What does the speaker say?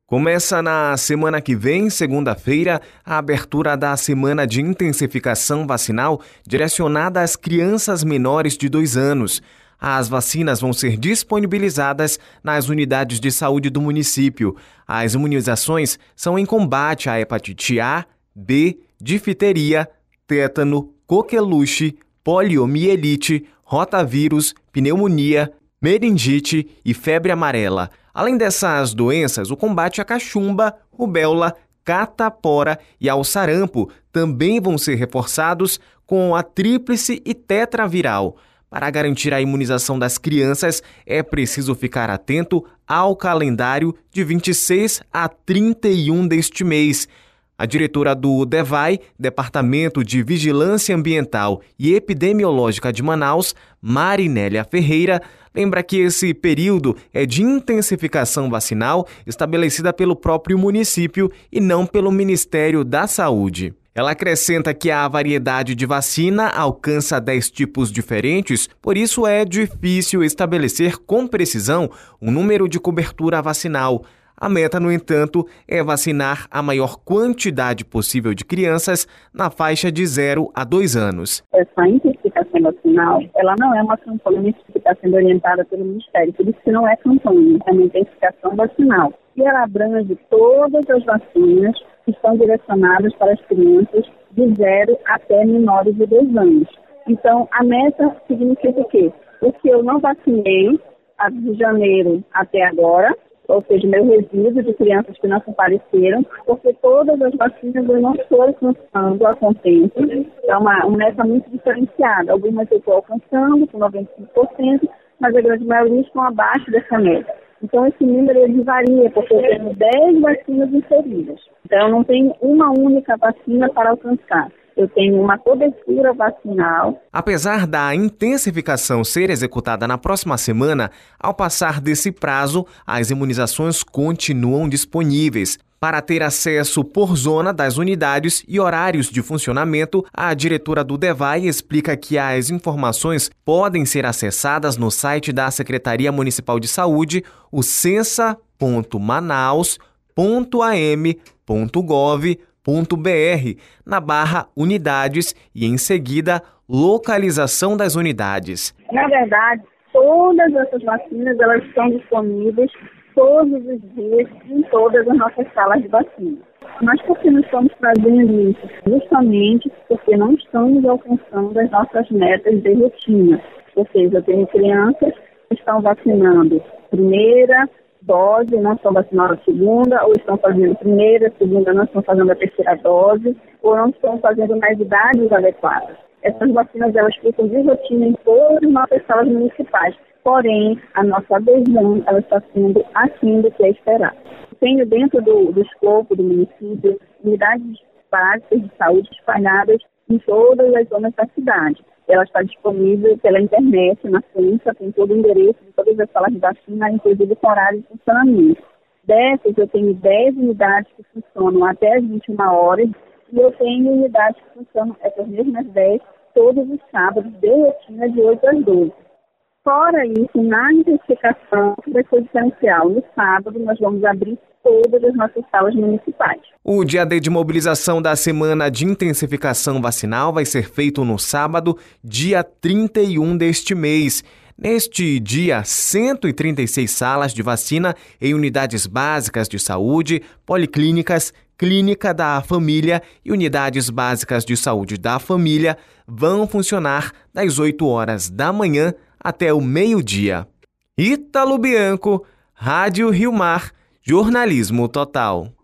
Começa na semana que vem, segunda-feira, a abertura da Semana de Intensificação Vacinal direcionada às crianças menores de 2 anos. As vacinas vão ser disponibilizadas nas unidades de saúde do município. As imunizações são em combate à hepatite A, B, difteria, tétano, coqueluche, poliomielite, rotavírus, pneumonia, meningite e febre amarela. Além dessas doenças, o combate à cachumba, rubéola, catapora e ao sarampo também vão ser reforçados com a tríplice e tetraviral. Para garantir a imunização das crianças, é preciso ficar atento ao calendário de 26 a 31 deste mês. A diretora do DEVAI, Departamento de Vigilância Ambiental e Epidemiológica de Manaus, Marinélia Ferreira, lembra que esse período é de intensificação vacinal estabelecida pelo próprio município e não pelo Ministério da Saúde. Ela acrescenta que a variedade de vacina alcança 10 tipos diferentes, por isso é difícil estabelecer com precisão um número de cobertura vacinal. A meta, no entanto, é vacinar a maior quantidade possível de crianças na faixa de 0 a 2 anos. Essa intensificação vacinal, ela não é uma campanha que está sendo orientada pelo Ministério, por isso que não é campanha, é uma intensificação vacinal. E ela abrange todas as vacinas que estão direcionadas para as crianças de 0 até menores de 2 anos. Então, a meta significa o quê? O que eu não vacinei de janeiro até agora, ou seja, meu resíduo de crianças que não compareceram, porque todas as vacinas eu não estou alcançando a contento. É uma meta muito diferenciada. Algumas eu estou alcançando com 95%, mas a grande maioria estão abaixo dessa meta. Então, esse número ele varia, porque eu tenho 10 vacinas inseridas. Então, eu não tenho uma única vacina para alcançar. Eu tenho uma cobertura vacinal. Apesar da intensificação ser executada na próxima semana, ao passar desse prazo, as imunizações continuam disponíveis. Para ter acesso por zona das unidades e horários de funcionamento, a diretora do DEVAI explica que as informações podem ser acessadas no site da Secretaria Municipal de Saúde, o censa.manaus.am.gov.br, na barra Unidades e, em seguida, localização das unidades. Na verdade, todas essas vacinas elas estão disponíveis todos os dias em todas as nossas salas de vacina. Mas por que nós estamos fazendo isso? Justamente porque não estamos alcançando as nossas metas de rotina. Ou seja, eu tenho crianças que estão vacinando primeira dose, não estão vacinando a segunda, ou estão fazendo a primeira, a segunda, não estão fazendo a terceira dose, ou não estão fazendo nas idades adequadas. Essas vacinas, elas ficam de rotina em todas as nossas salas municipais. Porém, a nossa adesão, ela está sendo aquém do que é esperado. Tenho dentro do escopo do município unidades básicas de saúde espalhadas em todas as zonas da cidade. Ela está disponível pela internet, na Censa, tem todo o endereço de todas as salas de vacina, inclusive com horário de funcionamento. Dessas, eu tenho 10 unidades que funcionam até as 21 horas e eu tenho unidades que funcionam, essas mesmas 10, todos os sábados, de rotina, de 8 às 12. Fora isso, na intensificação, vai ser diferencial. No sábado, nós vamos abrir todas as nossas salas municipais. O dia D de mobilização da Semana de Intensificação Vacinal vai ser feito no sábado, dia 31 deste mês. Neste dia, 136 salas de vacina em unidades básicas de saúde, policlínicas, clínica da família e unidades básicas de saúde da família vão funcionar das 8 horas da manhã até o meio-dia. Ítalo Bianco, Rádio Rio Mar, Jornalismo Total.